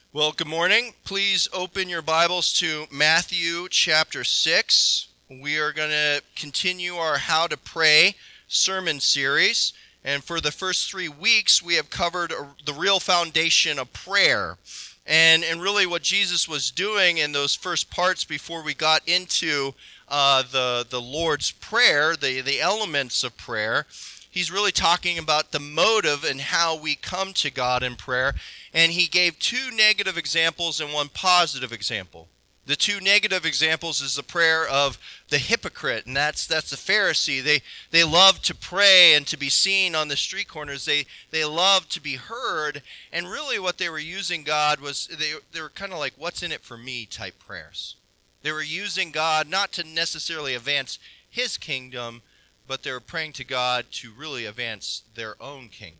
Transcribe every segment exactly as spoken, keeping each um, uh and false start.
Well, good morning. Please open your Bibles to Matthew chapter six. We are going to continue our How to Pray sermon series. And for the first three weeks, we have covered the real foundation of prayer. And, and really what Jesus was doing in those first parts before we got into uh, the, the Lord's Prayer, the, the elements of prayer, he's really talking about the motive and how we come to God in prayer. And he gave two negative examples and one positive example. The two negative examples is the prayer of the hypocrite, and that's that's the Pharisee. They they love to pray and to be seen on the street corners. They they love to be heard, and really what they were using God was they they were kind of like what's in it for me type prayers. They were using God not to necessarily advance his kingdom, but they were praying to God to really advance their own kingdom.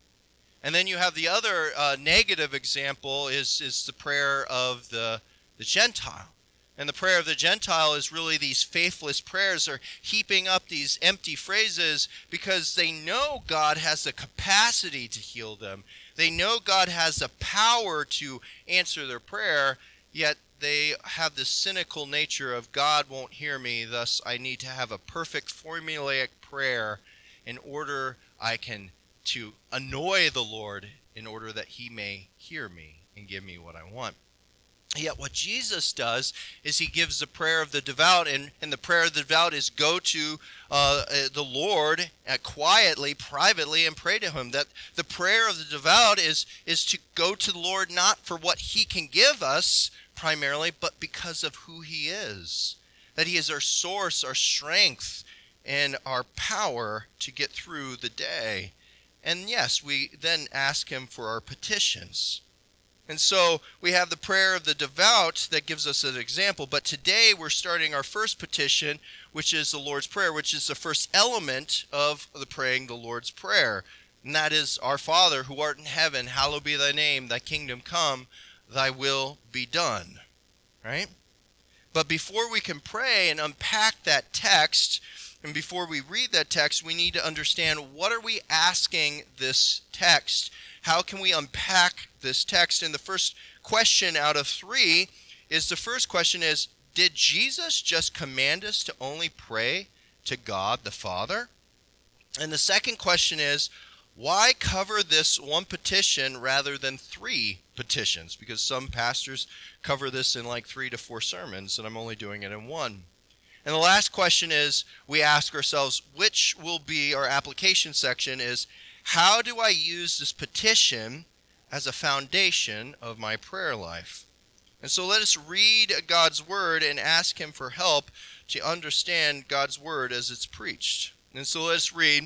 And then you have the other uh, negative example is, is the prayer of the, the Gentile. And the prayer of the Gentile is really these faithless prayers are heaping up these empty phrases because they know God has the capacity to heal them. They know God has the power to answer their prayer, yet they have this cynical nature of God won't hear me, thus I need to have a perfect formulaic prayer in order I can to annoy the Lord in order that he may hear me and give me what I want. Yet what Jesus does is he gives the prayer of the devout, and, and the prayer of the devout is go to uh, the Lord uh, quietly, privately, and pray to him. That the prayer of the devout is, is to go to the Lord not for what he can give us primarily, but because of who he is. That he is our source, our strength, and our power to get through the day. And yes, we then ask him for our petitions. And so we have the prayer of the devout that gives us an example. But today we're starting our first petition, which is the Lord's Prayer, which is the first element of the praying the Lord's Prayer. And that is, Our Father, who art in heaven, hallowed be thy name, thy kingdom come, thy will be done. Right? But before we can pray and unpack that text, and before we read that text, we need to understand what are we asking this text? How can we unpack this text? And the first question out of three is the first question is, did Jesus just command us to only pray to God the Father? And the second question is, why cover this one petition rather than three petitions? Because some pastors cover this in like three to four sermons, and I'm only doing it in one. And the last question is, we ask ourselves, which will be our application section is, how do I use this petition as a foundation of my prayer life? And so let us read God's word and ask him for help to understand God's word as it's preached. And so let's read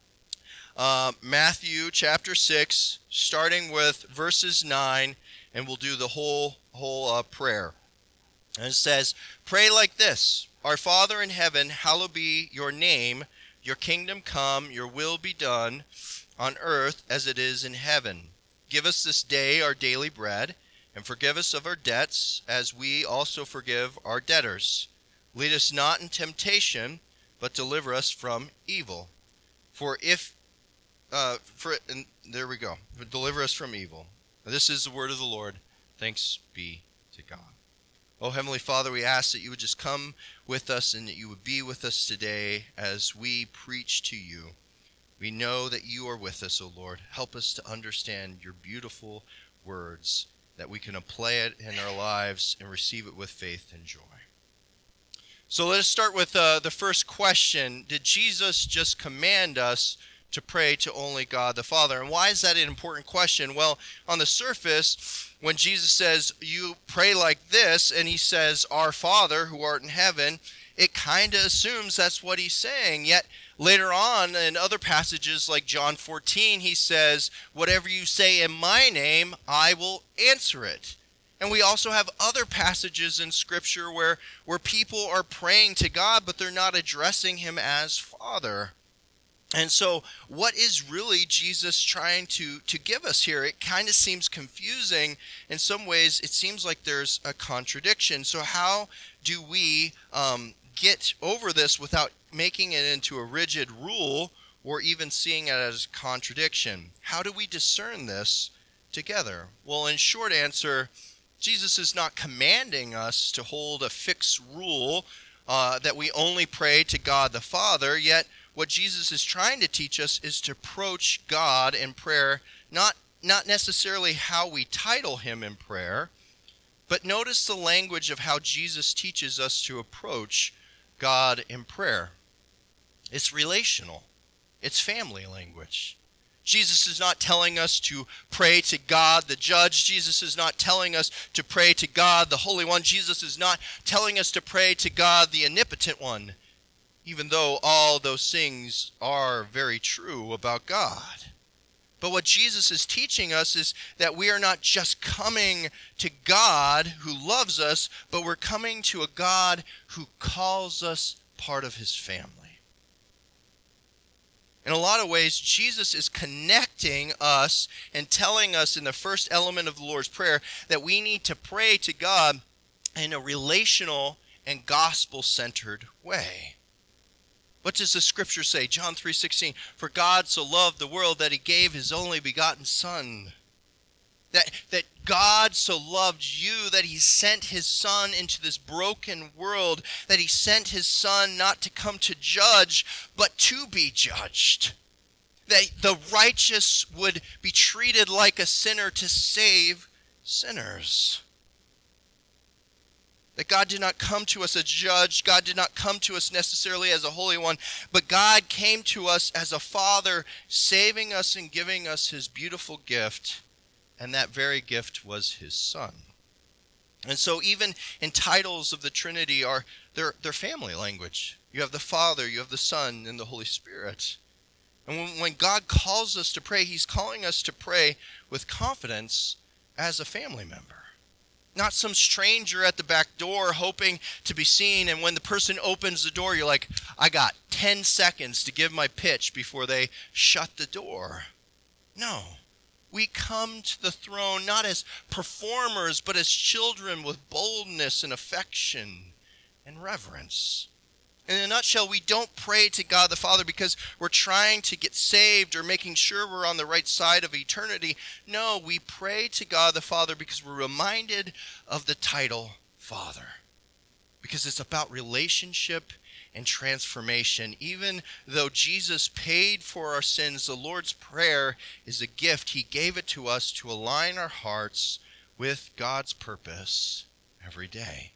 uh, Matthew chapter six, starting with verses nine, and we'll do the whole, whole uh, prayer. And it says, pray like this. Our Father in heaven, hallowed be your name. Your kingdom come, your will be done on earth as it is in heaven. Give us this day our daily bread, and forgive us of our debts as we also forgive our debtors. Lead us not in temptation, but deliver us from evil. For if, uh, for and there we go, deliver us from evil. This is the word of the Lord. Thanks be to God. Oh, Heavenly Father, we ask that you would just come with us and that you would be with us today as we preach to you. We know that you are with us, O Lord. Help us to understand your beautiful words, that we can apply it in our lives and receive it with faith and joy. So let us start with uh, the first question. Did Jesus just command us to pray to only God the Father? And why is that an important question? Well, on the surface, when Jesus says, you pray like this, and he says, Our Father who art in heaven, it kind of assumes that's what he's saying. Yet later on in other passages like John fourteen, he says, whatever you say in my name, I will answer it. And we also have other passages in Scripture where, where people are praying to God, but they're not addressing him as Father. And so what is really Jesus trying to, to give us here? It kind of seems confusing. In some ways, it seems like there's a contradiction. So how do we um, get over this without making it into a rigid rule or even seeing it as a contradiction? How do we discern this together? Well, in short answer, Jesus is not commanding us to hold a fixed rule uh, that we only pray to God the Father, yet what Jesus is trying to teach us is to approach God in prayer, not, not necessarily how we title him in prayer, but notice the language of how Jesus teaches us to approach God in prayer. It's relational. It's family language. Jesus is not telling us to pray to God the judge. Jesus is not telling us to pray to God the Holy One. Jesus is not telling us to pray to God the Omnipotent One, even though all those things are very true about God. But what Jesus is teaching us is that we are not just coming to God who loves us, but we're coming to a God who calls us part of his family. In a lot of ways, Jesus is connecting us and telling us in the first element of the Lord's Prayer that we need to pray to God in a relational and gospel-centered way. What does the scripture say? John three sixteen, for God so loved the world that he gave his only begotten Son. That, that God so loved you that he sent his Son into this broken world, that he sent his Son not to come to judge, but to be judged. That the righteous would be treated like a sinner to save sinners. That God did not come to us as a judge. God did not come to us necessarily as a Holy One, but God came to us as a Father, saving us and giving us his beautiful gift. And that very gift was his Son. And so even in titles of the Trinity, are they're, they're family language. You have the Father, you have the Son, and the Holy Spirit. And when, when God calls us to pray, he's calling us to pray with confidence as a family member. Not some stranger at the back door hoping to be seen, and when the person opens the door, you're like, I got ten seconds to give my pitch before they shut the door. No. We come to the throne not as performers, but as children with boldness and affection and reverence. In a nutshell, we don't pray to God the Father because we're trying to get saved or making sure we're on the right side of eternity. No, we pray to God the Father because we're reminded of the title Father. Because it's about relationship and transformation. Even though Jesus paid for our sins, the Lord's Prayer is a gift. He gave it to us to align our hearts with God's purpose every day.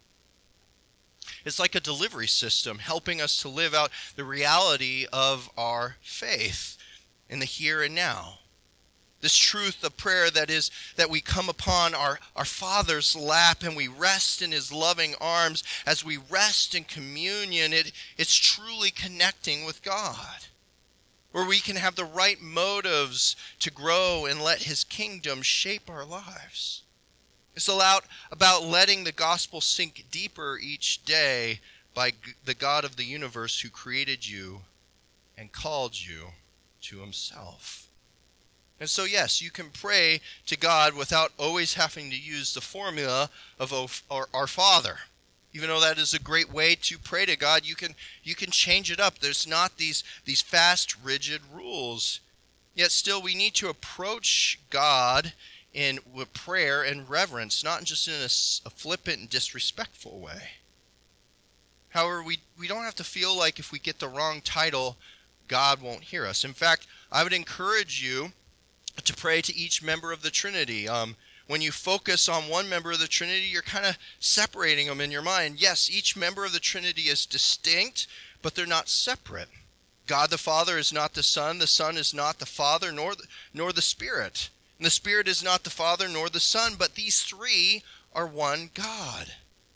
It's like a delivery system helping us to live out the reality of our faith in the here and now. This truth of prayer that is that we come upon our, our Father's lap and we rest in his loving arms. As we rest in communion, it, it's truly connecting with God, where we can have the right motives to grow and let his kingdom shape our lives. It's about, about letting the gospel sink deeper each day by the God of the universe who created you and called you to himself. And so, yes, you can pray to God without always having to use the formula of our Father. Even though that is a great way to pray to God, you can you can change it up. There's not these, these fast, rigid rules. Yet still, we need to approach God in with prayer and reverence, not just in a, a flippant and disrespectful way. However, we, we don't have to feel like if we get the wrong title, God won't hear us. In fact, I would encourage you to pray to each member of the Trinity. Um, when you focus on one member of the Trinity, you're kind of separating them in your mind. Yes, each member of the Trinity is distinct, but they're not separate. God the Father is not the Son. The Son is not the Father, nor the, nor the Spirit. And the Spirit is not the Father, nor the Son, but these three are one God.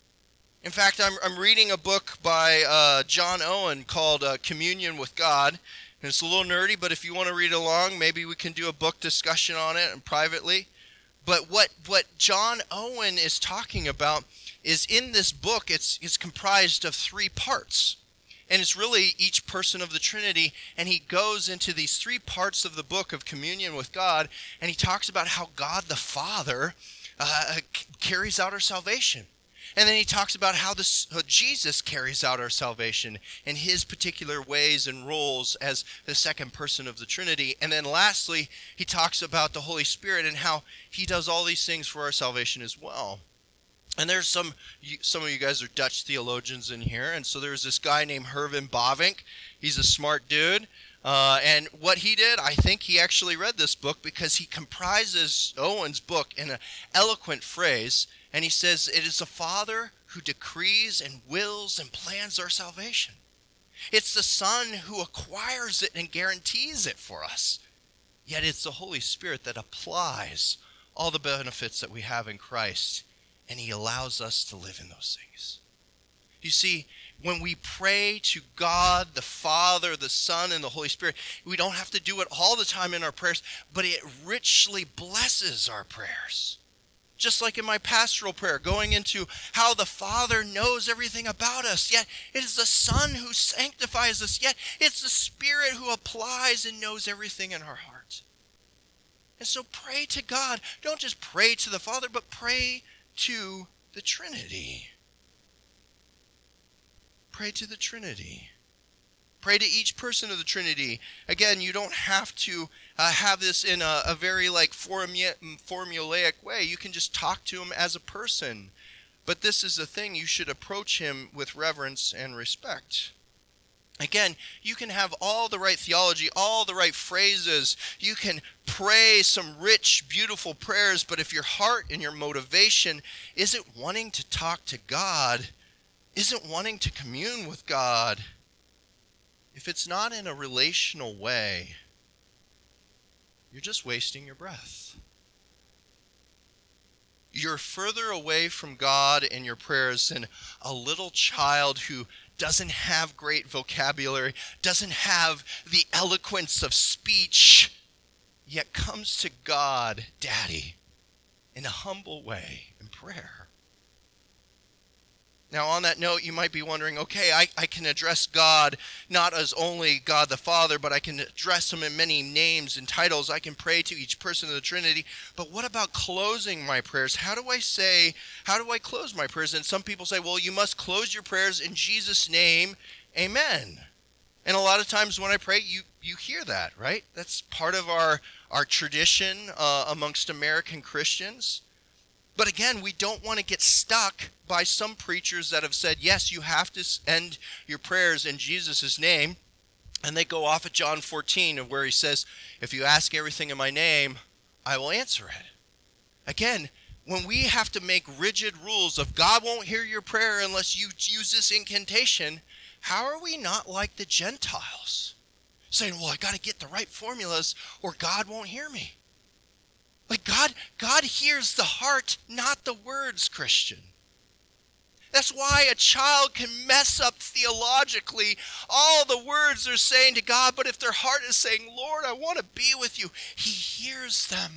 In fact, I'm, I'm reading a book by uh, John Owen called uh, Communion with God. And it's a little nerdy, but if you want to read along, maybe we can do a book discussion on it and privately. But what, what John Owen is talking about is in this book, it's, it's comprised of three parts. And it's really each person of the Trinity. And he goes into these three parts of the book of communion with God. And he talks about how God the Father uh, c- carries out our salvation. And then he talks about how, this, how Jesus carries out our salvation in his particular ways and roles as the second person of the Trinity. And then lastly, he talks about the Holy Spirit and how he does all these things for our salvation as well. And there's some, some of you guys are Dutch theologians in here. And so there's this guy named Herman Bavinck. He's a smart dude. Uh, and what he did, I think he actually read this book because he comprises Owen's book in an eloquent phrase. And he says, it is the Father who decrees and wills and plans our salvation. It's the Son who acquires it and guarantees it for us. Yet it's the Holy Spirit that applies all the benefits that we have in Christ. And he allows us to live in those things. You see, when we pray to God, the Father, the Son, and the Holy Spirit, we don't have to do it all the time in our prayers, but it richly blesses our prayers. Just like in my pastoral prayer, going into how the Father knows everything about us, yet it is the Son who sanctifies us, yet it's the Spirit who applies and knows everything in our heart. And so pray to God. Don't just pray to the Father, but pray to the Trinity. Pray to the Trinity. Pray to each person of the Trinity. Again, you don't have to uh, have this in a, a very like formu- formulaic way. You can just talk to him as a person. But this is the thing, you should approach him with reverence and respect. Again, you can have all the right theology, all the right phrases. You can pray some rich, beautiful prayers, but if your heart and your motivation isn't wanting to talk to God, isn't wanting to commune with God, if it's not in a relational way, you're just wasting your breath. You're further away from God in your prayers than a little child who doesn't have great vocabulary, doesn't have the eloquence of speech, yet comes to God, Daddy, in a humble way in prayer. Now, on that note, you might be wondering, okay, I, I can address God not as only God the Father, but I can address him in many names and titles. I can pray to each person of the Trinity. But what about closing my prayers? How do I say, how do I close my prayers? And some people say, well, you must close your prayers in Jesus' name, amen. And a lot of times when I pray, you, you hear that, right? That's part of our, our tradition uh, amongst American Christians. But again, we don't want to get stuck by some preachers that have said, yes, you have to end your prayers in Jesus' name. And they go off at John fourteen where he says, if you ask everything in my name, I will answer it. Again, when we have to make rigid rules of God won't hear your prayer unless you use this incantation, how are we not like the Gentiles? Saying, well, I got to get the right formulas or God won't hear me. Like God, God hears the heart, not the words, Christian. That's why a child can mess up theologically all the words they're saying to God, but if their heart is saying, Lord, I want to be with you, he hears them.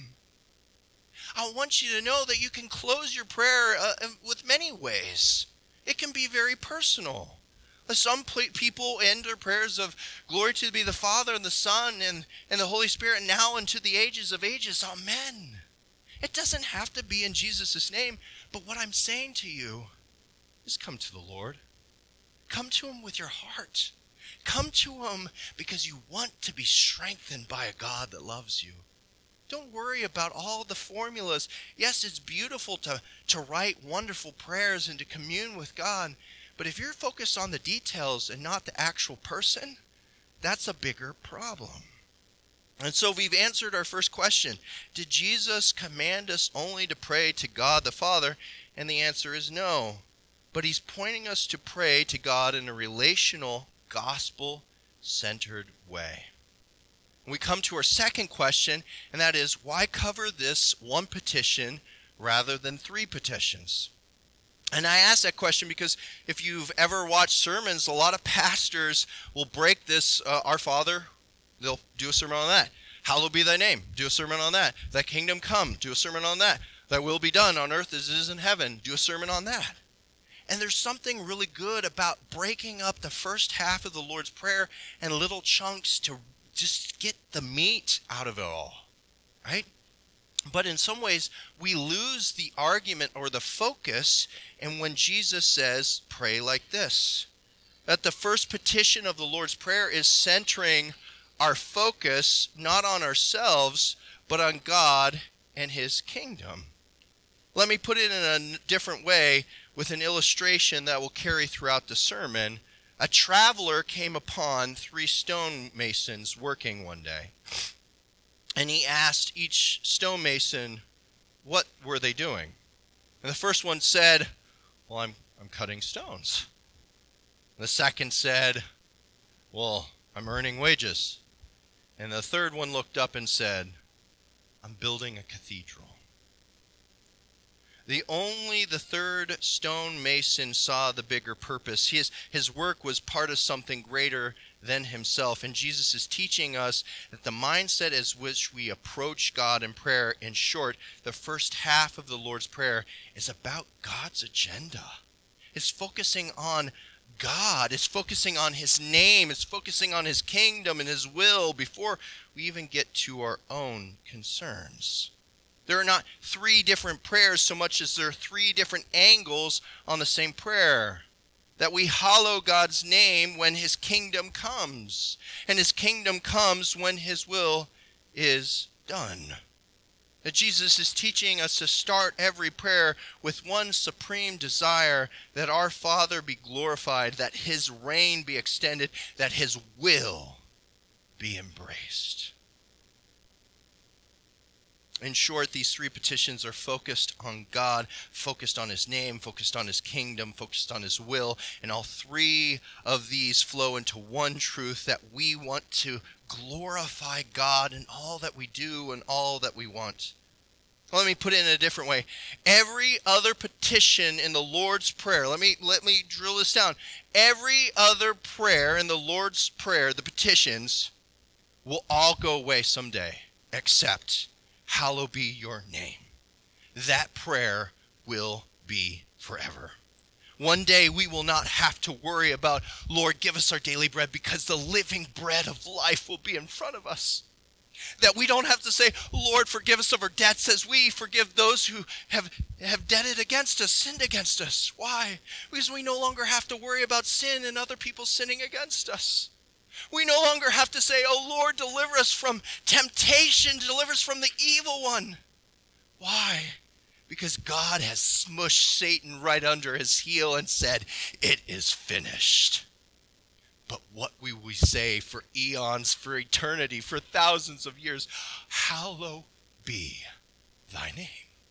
I want you to know that you can close your prayer uh, with many ways. It can be very personal. Some people end their prayers of glory to be the Father and the Son and, and the Holy Spirit now and to the ages of ages. Amen. It doesn't have to be in Jesus' name, but what I'm saying to you is come to the Lord. Come to him with your heart. Come to him because you want to be strengthened by a God that loves you. Don't worry about all the formulas. Yes, it's beautiful to, to write wonderful prayers and to commune with God. But if you're focused on the details and not the actual person, that's a bigger problem. And so we've answered our first question. Did Jesus command us only to pray to God the Father? And the answer is no. But he's pointing us to pray to God in a relational, gospel-centered way. And we come to our second question, and that is, why cover this one petition rather than three petitions? And I ask that question because if you've ever watched sermons, a lot of pastors will break this, uh, Our Father, they'll do a sermon on that. Hallowed be thy name, do a sermon on that. Thy kingdom come, do a sermon on that. Thy will be done on earth as it is in heaven, do a sermon on that. And there's something really good about breaking up the first half of the Lord's Prayer in little chunks to just get the meat out of it all, right? But in some ways, we lose the argument or the focus, and when Jesus says, pray like this, that the first petition of the Lord's Prayer is centering our focus not on ourselves, but on God and his kingdom. Let me put it in a different way with an illustration that will carry throughout the sermon. A traveler came upon three stonemasons working one day, and he asked each stonemason, what were they doing? And the first one said, well, I'm, I'm cutting stones. The second said, well, I'm earning wages. And the third one looked up and said, I'm building a cathedral. The only the third stonemason saw the bigger purpose. His, his work was part of something greater than himself. And Jesus is teaching us that the mindset as which we approach God in prayer, in short, the first half of the Lord's Prayer, is about God's agenda. It's focusing on God. It's focusing on his name. It's focusing on his kingdom and his will before we even get to our own concerns. There are not three different prayers so much as there are three different angles on the same prayer. That we hallow God's name when his kingdom comes. And his kingdom comes when his will is done. That Jesus is teaching us to start every prayer with one supreme desire, that our Father be glorified, that his reign be extended, that his will be embraced. In short, these three petitions are focused on God, focused on his name, focused on his kingdom, focused on his will. And all three of these flow into one truth, that we want to glorify God in all that we do and all that we want. Let me put it in a different way. Every other petition in the Lord's Prayer, let me, let me drill this down. Every other prayer in the Lord's Prayer, the petitions, will all go away someday, except hallowed be your name. That prayer will be forever. One day we will not have to worry about, Lord, give us our daily bread, because the living bread of life will be in front of us. That we don't have to say, Lord, forgive us of our debts as we forgive those who have, have debted against us, sinned against us. Why? Because we no longer have to worry about sin and other people sinning against us. We no longer have to say, oh Lord, deliver us from temptation, deliver us from the evil one. Why? Because God has smushed Satan right under his heel and said, it is finished. But what will we say for eons, for eternity, for thousands of years? Hallowed be thy name.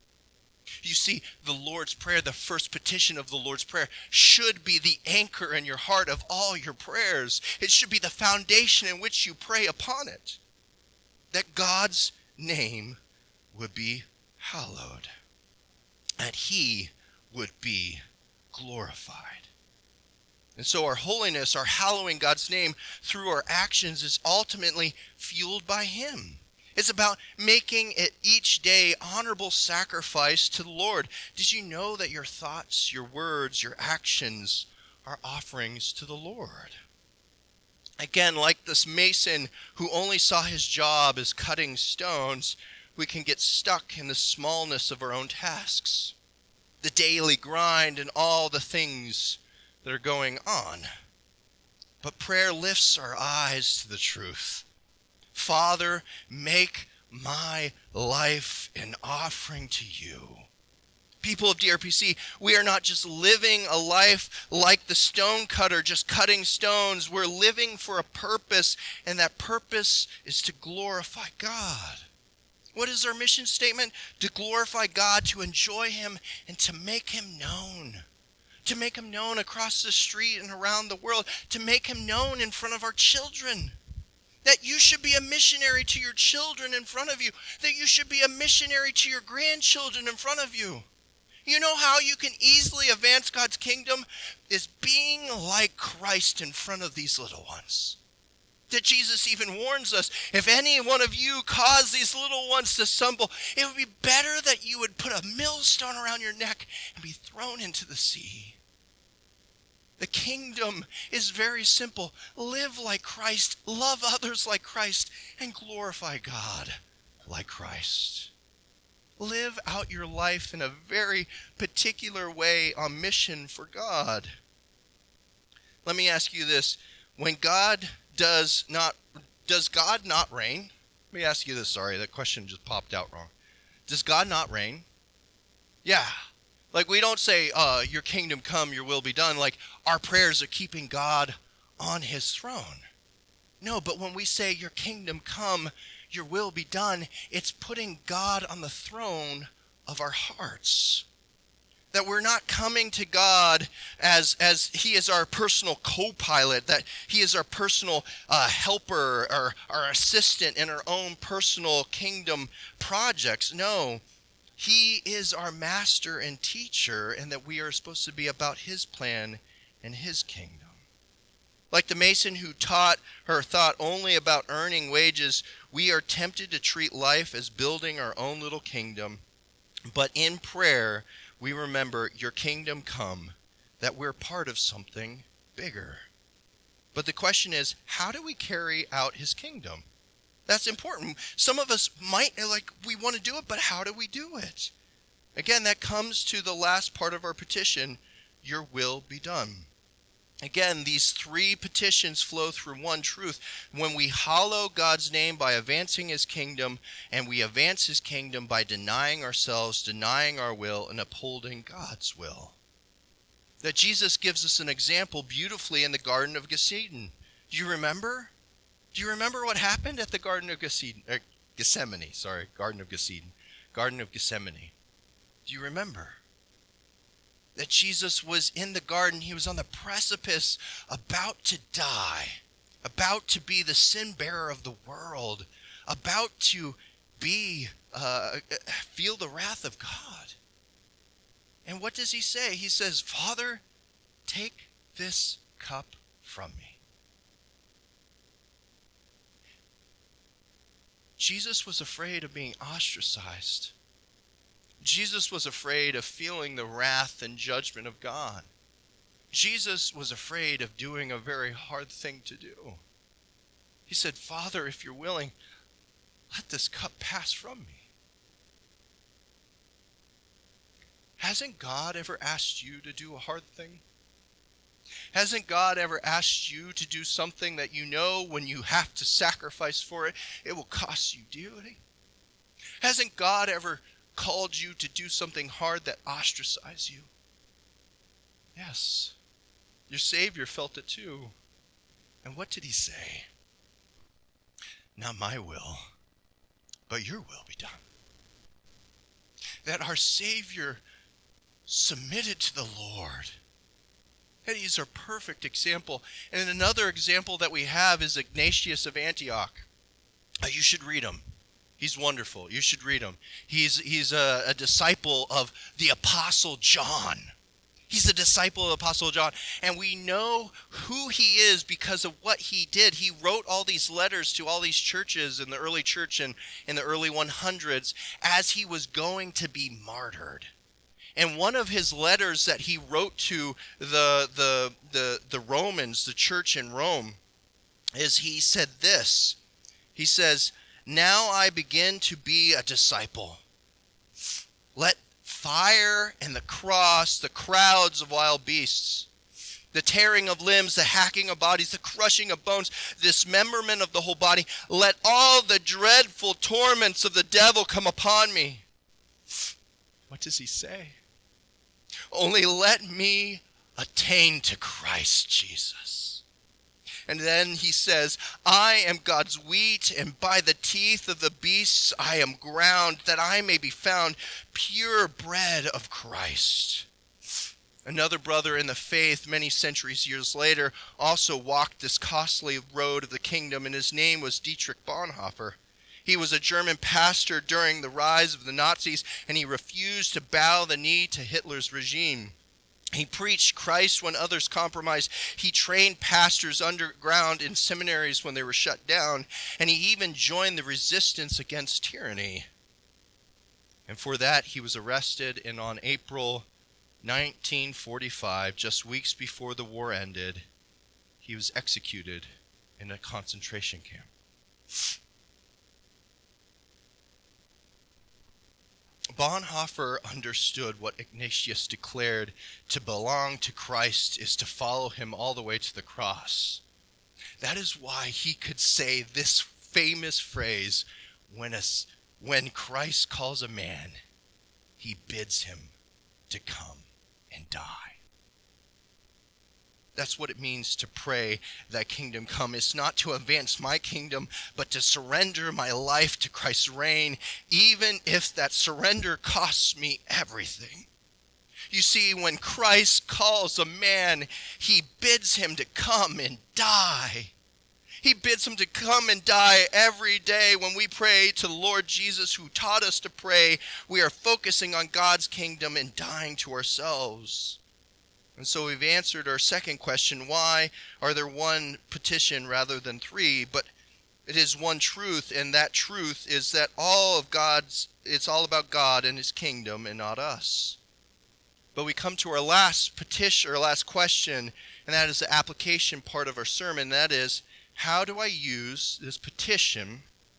You see, the Lord's Prayer, the first petition of the Lord's Prayer, should be the anchor in your heart of all your prayers. It should be the foundation in which you pray upon it. That God's name would be hallowed. That he would be glorified. And so our holiness, our hallowing God's name through our actions, is ultimately fueled by him. It's about making it each day honorable sacrifice to the Lord. Did you know that your thoughts, your words, your actions are offerings to the Lord? Again, like this mason who only saw his job as cutting stones, we can get stuck in the smallness of our own tasks, the daily grind and all the things that are going on. But prayer lifts our eyes to the truth. Father, make my life an offering to you. People of D R P C, we are not just living a life like the stone cutter, just cutting stones. We're living for a purpose, and that purpose is to glorify God. What is our mission statement? To glorify God, to enjoy him, and to make him known. To make him known across the street and around the world. To make him known in front of our children. That you should be a missionary to your children in front of you. That you should be a missionary to your grandchildren in front of you. You know how you can easily advance God's kingdom? Is being like Christ in front of these little ones. That Jesus even warns us, if any one of you cause these little ones to stumble, it would be better that you would put a millstone around your neck and be thrown into the sea. The kingdom is very simple. Live like Christ, love others like Christ, and glorify God like Christ. Live out your life in a very particular way on mission for God. Let me ask you this. When God does not, does God not reign? Let me ask you this. Sorry, that question just popped out wrong. Does God not reign? Yeah. Like we don't say, uh, your kingdom come, your will be done. Like our prayers are keeping God on his throne. No, but when we say your kingdom come, your will be done, it's putting God on the throne of our hearts. That we're not coming to God as, as he is our personal co-pilot, that he is our personal uh, helper or our assistant in our own personal kingdom projects. No, he is our master and teacher, and that we are supposed to be about his plan and his kingdom. Like the mason who taught or thought only about earning wages, we are tempted to treat life as building our own little kingdom. But in prayer, we remember your kingdom come, that we're part of something bigger. But the question is, how do we carry out his kingdom? That's important. Some of us might, like, we want to do it, but how do we do it? Again, that comes to the last part of our petition, your will be done. Again, these three petitions flow through one truth. When we hallow God's name by advancing his kingdom, and we advance his kingdom by denying ourselves, denying our will, and upholding God's will. That Jesus gives us an example beautifully in the Garden of Gethsemane. Do you remember? Do you remember what happened at the Garden of Gethsemane? Er, Gethsemane, sorry, Garden of Gethsemane. Garden of Gethsemane. Do you remember? That Jesus was in the garden, he was on the precipice, about to die, about to be the sin bearer of the world, about to be, uh, feel the wrath of God. And what does he say? He says, Father, take this cup from me. Jesus was afraid of being ostracized. Jesus was afraid of feeling the wrath and judgment of God. Jesus was afraid of doing a very hard thing to do. He said, Father, if you're willing, let this cup pass from me. Hasn't God ever asked you to do a hard thing? Hasn't God ever asked you to do something that you know when you have to sacrifice for it, it will cost you dearly? Hasn't God ever called you to do something hard that ostracized you? Yes, your Savior felt it too. And what did he say? Not my will, but your will be done. That our Savior submitted to the Lord. That he's our perfect example. And another example that we have is Ignatius of Antioch. Uh, you should read him. He's wonderful. You should read him. He's, he's a, a disciple of the Apostle John. He's a disciple of the Apostle John. And we know who he is because of what he did. He wrote all these letters to all these churches in the early church and in the early hundreds as he was going to be martyred. And one of his letters that he wrote to the, the, the, the Romans, the church in Rome, is he said this. He says, now I begin to be a disciple. Let fire and the cross, the crowds of wild beasts, the tearing of limbs, the hacking of bodies, the crushing of bones, dismemberment of the whole body, let all the dreadful torments of the devil come upon me. What does he say? Only let me attain to Christ Jesus. And then he says, I am God's wheat, and by the teeth of the beasts I am ground, that I may be found pure bread of Christ. Another brother in the faith, many centuries years later, also walked this costly road of the kingdom, and his name was Dietrich Bonhoeffer. He was a German pastor during the rise of the Nazis, and he refused to bow the knee to Hitler's regime. He preached Christ when others compromised. He trained pastors underground in seminaries when they were shut down, and he even joined the resistance against tyranny. And for that, he was arrested, and on April nineteen forty-five, just weeks before the war ended, he was executed in a concentration camp. Bonhoeffer understood what Ignatius declared: to belong to Christ is to follow him all the way to the cross. That is why he could say this famous phrase, when, a, when Christ calls a man, he bids him to come and die. That's what it means to pray, thy kingdom come. It's not to advance my kingdom, but to surrender my life to Christ's reign, even if that surrender costs me everything. You see, when Christ calls a man, he bids him to come and die. He bids him to come and die every day. When we pray to the Lord Jesus, who taught us to pray, we are focusing on God's kingdom and dying to ourselves. And so we've answered our second question: why are there one petition rather than three? But it is one truth, and that truth is that all of God's, it's all about God and his kingdom and not us. But we come to our last petition, or last question, and that is the application part of our sermon. That is, how do I use this petition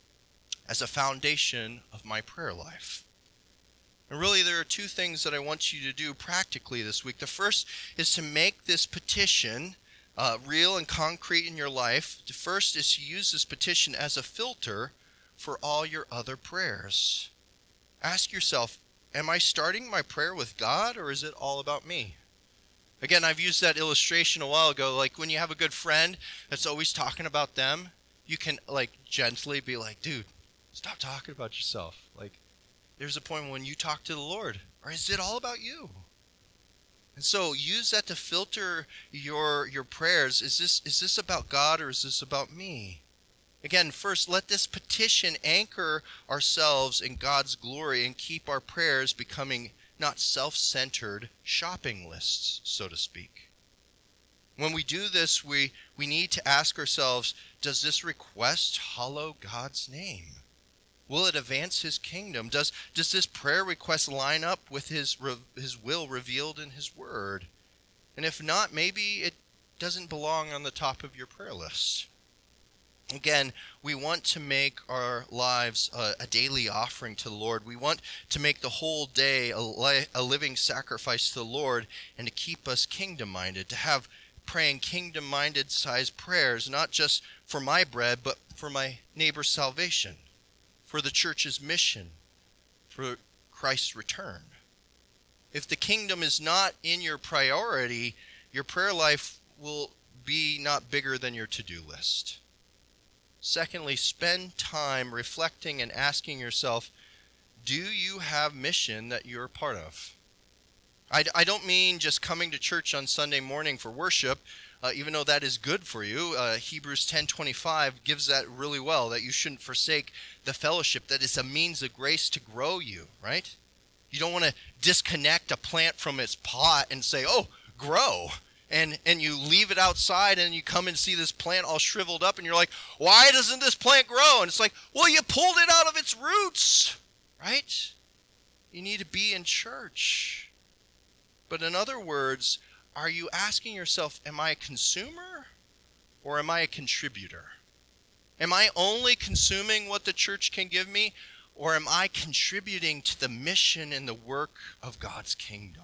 as a foundation of my prayer life? And really, there are two things that I want you to do practically this week. The first is to make this petition uh, real and concrete in your life. The first is to use this petition as a filter for all your other prayers. Ask yourself, am I starting my prayer with God, or is it all about me? Again, I've used that illustration a while ago. Like when you have a good friend that's always talking about them, you can like gently be like, dude, stop talking about yourself. Like, there's a point when you talk to the Lord, or is it all about you? And so use that to filter your your prayers. Is this is this about God, or is this about me? Again, first, let this petition anchor ourselves in God's glory and keep our prayers becoming not self-centered shopping lists, so to speak. When we do this, we, we need to ask ourselves, does this request hallow God's name? Will it advance his kingdom? Does, does this prayer request line up with his, his will revealed in his word? And if not, maybe it doesn't belong on the top of your prayer list. Again, we want to make our lives a, a daily offering to the Lord. We want to make the whole day a, li- a living sacrifice to the Lord, and to keep us kingdom-minded, to have praying kingdom-minded sized prayers, not just for my bread, but for my neighbor's salvation, for the church's mission, for Christ's return. If the kingdom is not in your priority, your prayer life will be not bigger than your to-do list. Secondly, spend time reflecting and asking yourself, do you have mission that you're a part of? I, I don't mean just coming to church on Sunday morning for worship, uh, even though that is good for you. Uh, Hebrews ten twenty-five gives that really well, that you shouldn't forsake the fellowship, that is a means of grace to grow you, right? You don't want to disconnect a plant from its pot and say, oh, grow. And and you leave it outside and you come and see this plant all shriveled up and you're like, why doesn't this plant grow? And it's like, well, you pulled it out of its roots, right? You need to be in church. But in other words, are you asking yourself, am I a consumer or am I a contributor? Am I only consuming what the church can give me, or am I contributing to the mission and the work of God's kingdom?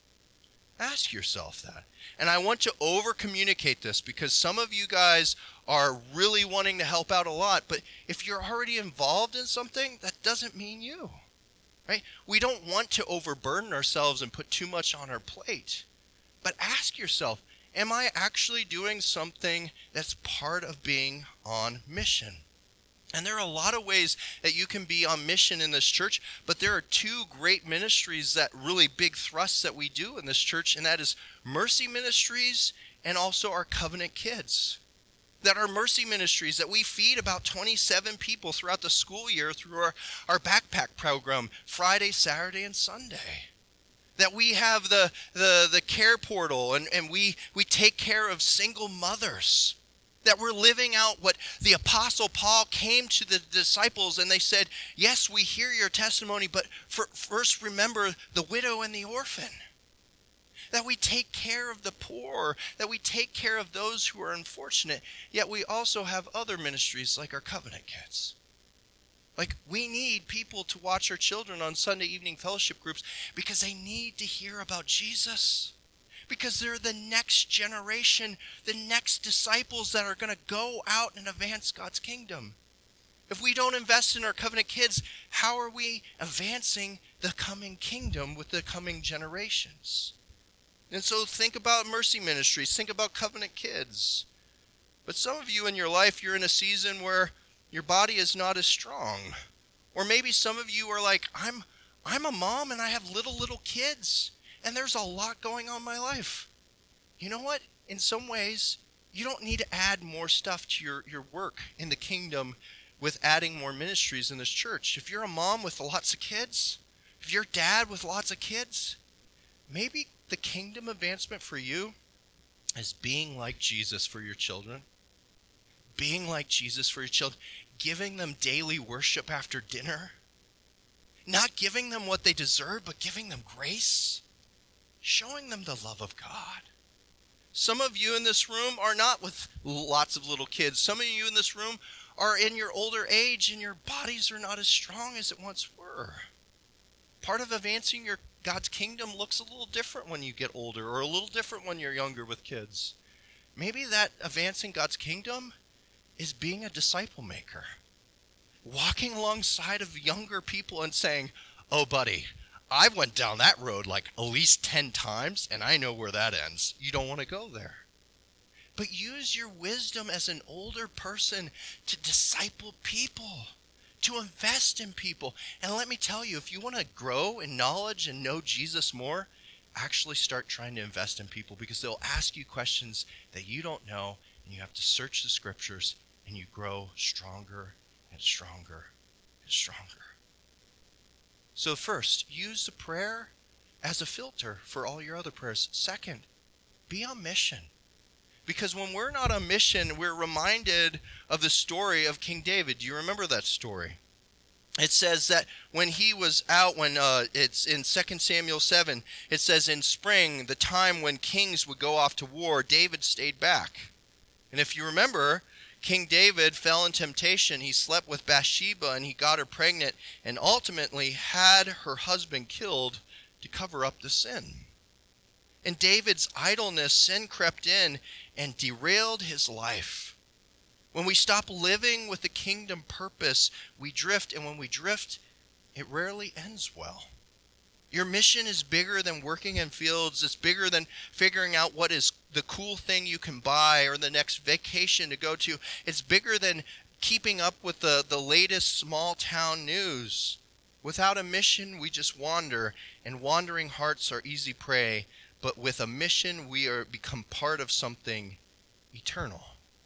Ask yourself that. And I want to over-communicate this because some of you guys are really wanting to help out a lot, but if you're already involved in something, that doesn't mean you, right? We don't want to overburden ourselves and put too much on our plate. But ask yourself, am I actually doing something that's part of being on mission? And there are a lot of ways that you can be on mission in this church, but there are two great ministries, that really big thrusts that we do in this church, and that is Mercy Ministries and also our Covenant Kids. That are Mercy Ministries, that we feed about twenty-seven people throughout the school year through our, our backpack program, Friday, Saturday, and Sunday. That we have the, the, the care portal, and, and we, we take care of single mothers. That we're living out what the Apostle Paul came to the disciples and they said, yes, we hear your testimony, but for, first remember the widow and the orphan. That we take care of the poor, that we take care of those who are unfortunate, yet we also have other ministries like our Covenant Kids. Like, we need people to watch our children on Sunday evening fellowship groups because they need to hear about Jesus. Because they're the next generation, the next disciples that are going to go out and advance God's kingdom. If we don't invest in our covenant kids, how are we advancing the coming kingdom with the coming generations? And so think about mercy ministries, think about covenant kids. But some of you in your life, you're in a season where your body is not as strong. Or maybe some of you are like, I'm I'm a mom and I have little, little kids. And there's a lot going on in my life. You know what? In some ways, you don't need to add more stuff to your, your work in the kingdom with adding more ministries in this church. If you're a mom with lots of kids, if you're a dad with lots of kids, maybe the kingdom advancement for you is being like Jesus for your children. Being like Jesus for your children, giving them daily worship after dinner, not giving them what they deserve, but giving them grace, showing them the love of God. Some of you in this room are not with lots of little kids. Some of you in this room are in your older age and your bodies are not as strong as it once were. Part of advancing your God's kingdom looks a little different when you get older or a little different when you're younger with kids. Maybe that advancing God's kingdom is being a disciple maker. Walking alongside of younger people and saying, oh, buddy, I went down that road like at least ten times and I know where that ends. You don't want to go there. But use your wisdom as an older person to disciple people, to invest in people. And let me tell you, if you want to grow in knowledge and know Jesus more, actually start trying to invest in people because they'll ask you questions that you don't know and you have to search the scriptures and you grow stronger and stronger and stronger. So first, use the prayer as a filter for all your other prayers. Second, be on mission. Because when we're not on mission, we're reminded of the story of King David. Do you remember that story? It says that when he was out, when uh, it's in Second Samuel seven, it says in spring, the time when kings would go off to war, David stayed back. And if you remember, King David fell in temptation. He slept with Bathsheba and he got her pregnant and ultimately had her husband killed to cover up the sin. In David's idleness, sin crept in and derailed his life. When we stop living with the kingdom purpose, we drift, and when we drift, it rarely ends well. Your mission is bigger than working in fields. It's bigger than figuring out what is the cool thing you can buy or the next vacation to go to. It's bigger than keeping up with the, the latest small town news. Without a mission, we just wander, and wandering hearts are easy prey. But with a mission, we are become part of something eternal.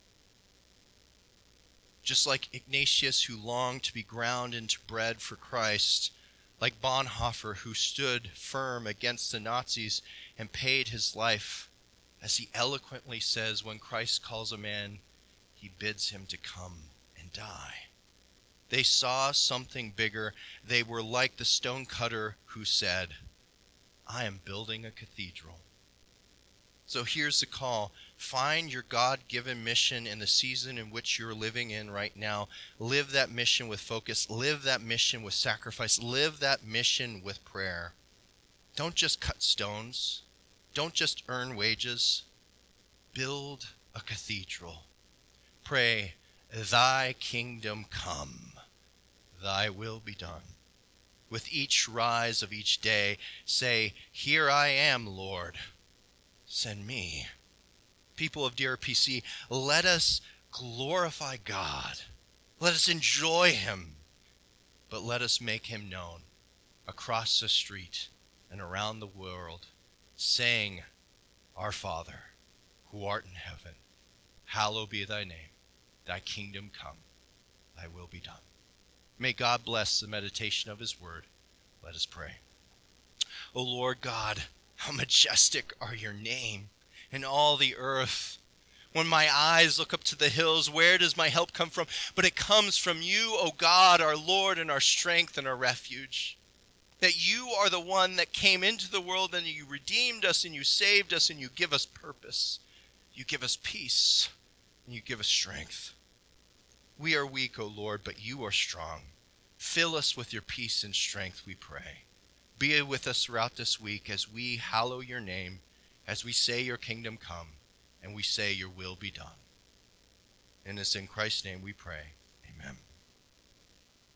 Just like Ignatius, who longed to be ground into bread for Christ, like Bonhoeffer, who stood firm against the Nazis and paid his life, as he eloquently says, when Christ calls a man, he bids him to come and die. They saw something bigger. They were like the stonecutter who said, I am building a cathedral. So here's the call. Find your God-given mission in the season in which you're living in right now. Live that mission with focus. Live that mission with sacrifice. Live that mission with prayer. Don't just cut stones. Don't just earn wages. Build a cathedral. Pray, thy kingdom come, thy will be done. With each rise of each day, say, here I am, Lord. Send me. People of D R P C, let us glorify God. Let us enjoy him. But let us make him known across the street and around the world, saying, Our Father, who art in heaven, hallowed be thy name. Thy kingdom come, thy will be done. May God bless the meditation of his word. Let us pray. O Lord God, how majestic are your name in all the earth. When my eyes look up to the hills, where does my help come from? But it comes from you, O God, our Lord and our strength and our refuge. That you are the one that came into the world and you redeemed us and you saved us and you give us purpose. You give us peace and you give us strength. We are weak, O Lord, but you are strong. Fill us with your peace and strength, we pray. Be with us throughout this week as we hallow your name, as we say your kingdom come, and we say your will be done. And it's in Christ's name we pray. Amen.